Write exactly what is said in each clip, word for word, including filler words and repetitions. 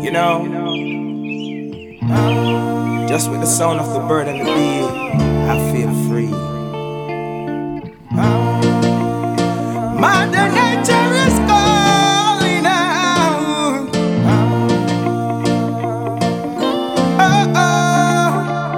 You know, just with the sound of the bird and the bee, I feel free. Mother Nature is calling out. Oh, oh.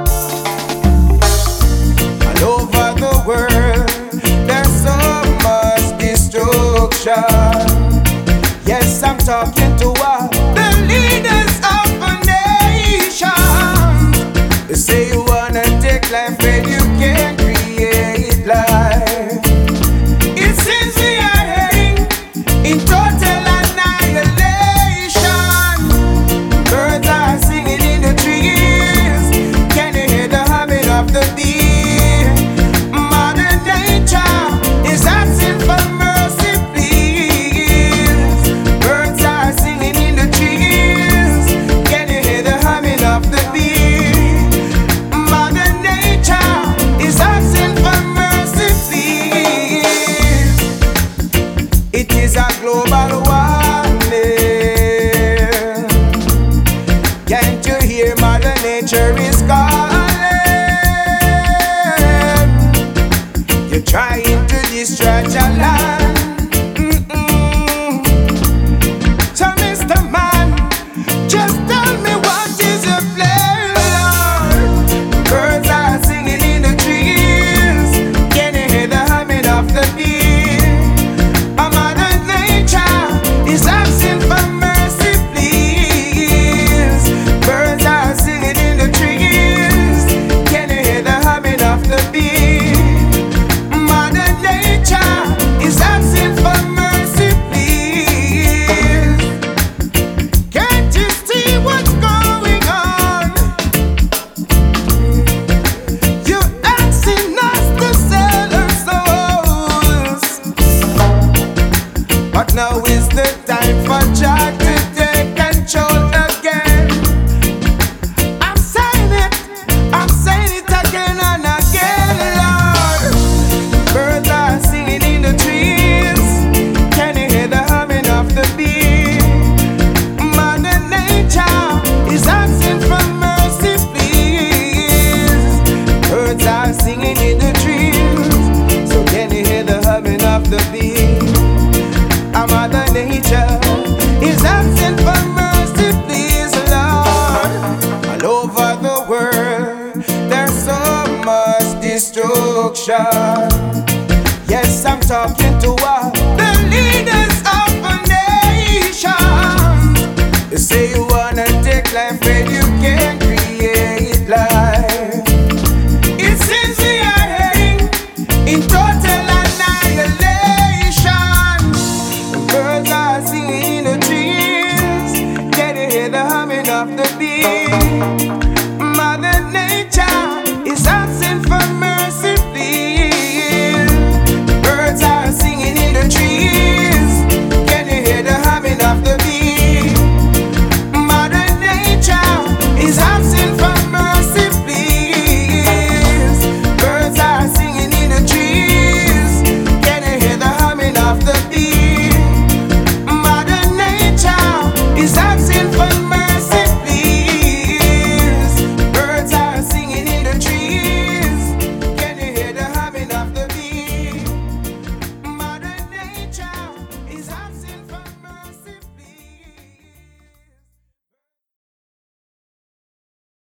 All over the world, there's so much destruction. Yes, I'm talking to all the leaders of a nation. They say you wanna take life and you can't create life. It seems we are heading in total annihilation. Birds are singing in the trees. Can you hear the humming of the bee? Mother Nature is asking for mercy, please. Birds are singing in the trees. Can you hear the humming of the bee? Mother Nature is asking for mercy, please. It is a global warning. Can't you hear Mother Nature is calling? You're trying to destroy your land. Mm-mm. So Mister Man, just tell me what is your plan, Lord? Birds are singing in the trees. Can you hear the humming of the bee? A Mother Nature is asking for mercy, please. Birds are singing in the trees. Can you hear the humming of the bee? Mother Nature is asking for mercy, please. Can't you see what's going on? You're asking us to sell our souls. But now is the time for Jah to take control again. I'm saying it, I'm saying it again and again, Lord. Birds are singing in the trees. Can you hear the humming of the bee? Mother Nature is asking for mercy, please. Birds are singing in the trees. So can you hear the humming of the bee? A Mother Nature is asking for mercy, please, Lord. All over the world, there's so much destruction. Yes, I'm talking to all the leaders of a nation. They say you wanna take life.